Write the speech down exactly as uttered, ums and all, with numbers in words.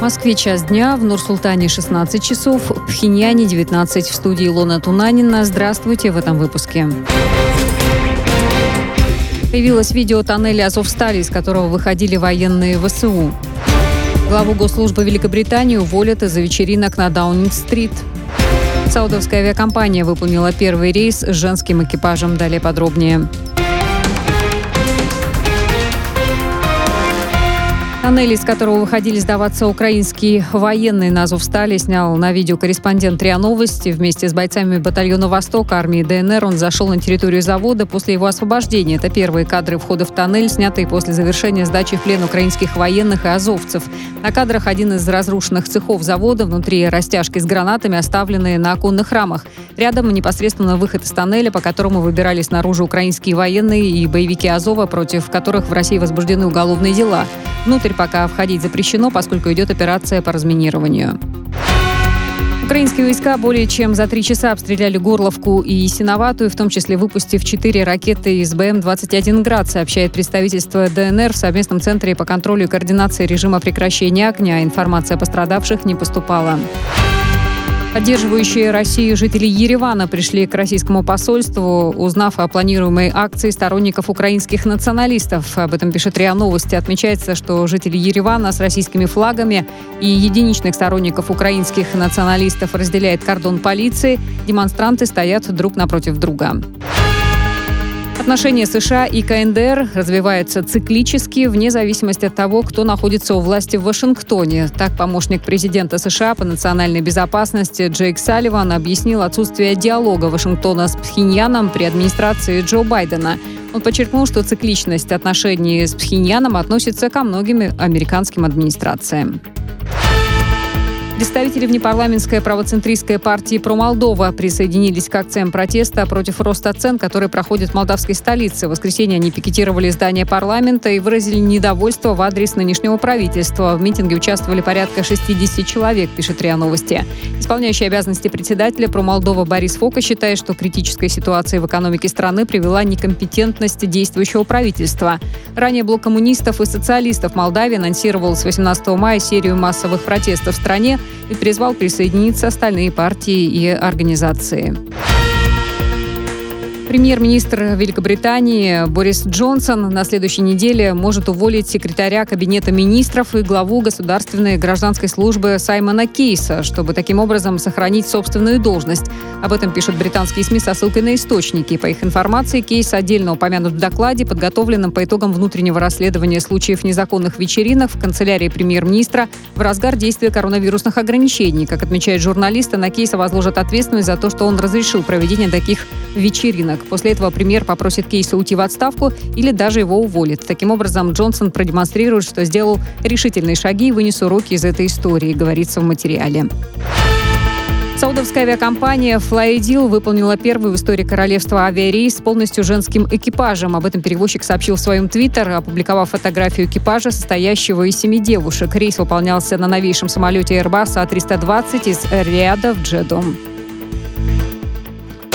Москве час дня, в Нур-Султане шестнадцать часов, в Пхеньяне девятнадцать. В студии Илона Тунанина. Здравствуйте в этом выпуске. Появилось видео тоннеля Азовстали, из которого выходили военные ВСУ. Главу Госслужбы Великобритании уволят из-за вечеринок на Даунинг-стрит. Саудовская авиакомпания выполнила первый рейс с женским экипажем. Далее подробнее. Тоннель, из которого выходили сдаваться украинские военные на Азовстали, снял на видео корреспондент РИА Новости. Вместе с бойцами батальона «Восток» армии ДНР он зашел на территорию завода после его освобождения. Это первые кадры входа в тоннель, снятые после завершения сдачи в плен украинских военных и азовцев. На кадрах один из разрушенных цехов завода, внутри растяжки с гранатами, оставленные на оконных рамах. Рядом непосредственно выход из тоннеля, по которому выбирались наружу украинские военные и боевики Азова, против которых в России возбуждены уголовные дела. Внутрь пока входить запрещено, поскольку идет операция по разминированию. Украинские войска более чем за три часа обстреляли Горловку и Ясиноватую, в том числе выпустив четыре ракеты из Бэ Эм двадцать один «Град», сообщает представительство ДНР в совместном центре по контролю и координации режима прекращения огня. Информация о пострадавших не поступала. Поддерживающие Россию жители Еревана пришли к российскому посольству, узнав о планируемой акции сторонников украинских националистов. Об этом пишет РИА Новости. Отмечается, что жители Еревана с российскими флагами и единичных сторонников украинских националистов разделяет кордон полиции. Демонстранты стоят друг напротив друга. Отношения США и ка эн дэ эр развиваются циклически, вне зависимости от того, кто находится у власти в Вашингтоне. Так, помощник президента США по национальной безопасности Джейк Салливан объяснил отсутствие диалога Вашингтона с Пхеньяном при администрации Джо Байдена. Он подчеркнул, что цикличность отношений с Пхеньяном относится ко многим американским администрациям. Представители внепарламентской правоцентристской партии «Про-Молдова» присоединились к акциям протеста против роста цен, которые проходят в молдавской столице. В воскресенье они пикетировали здание парламента и выразили недовольство в адрес нынешнего правительства. В митинге участвовали порядка шестьдесят человек, пишет РИА Новости. Исполняющий обязанности председателя «Про-Молдова» Борис Фока считает, что критическая ситуация в экономике страны привела некомпетентность действующего правительства. Ранее блок коммунистов и социалистов Молдавии анонсировал с восемнадцатого мая серию массовых протестов в стране и призвал присоединиться остальные партии и организации. Премьер-министр Великобритании Борис Джонсон на следующей неделе может уволить секретаря Кабинета министров и главу государственной гражданской службы Саймона Кейса, чтобы таким образом сохранить собственную должность. Об этом пишут британские СМИ со ссылкой на источники. По их информации, Кейс отдельно упомянут в докладе, подготовленном по итогам внутреннего расследования случаев незаконных вечеринок в канцелярии премьер-министра в разгар действия коронавирусных ограничений. Как отмечают журналисты, на Кейса возложат ответственность за то, что он разрешил проведение таких вечеринок. После этого премьер попросит Кейса уйти в отставку или даже его уволит. Таким образом, Джонсон продемонстрирует, что сделал решительные шаги и вынес уроки из этой истории, говорится в материале. Саудовская авиакомпания Flyadeal выполнила первый в истории королевства авиарейс с полностью женским экипажем. Об этом перевозчик сообщил в своем твиттер, опубликовав фотографию экипажа, состоящего из семи девушек. Рейс выполнялся на новейшем самолете Airbus А триста двадцать из Эр-Рияда в Джедду.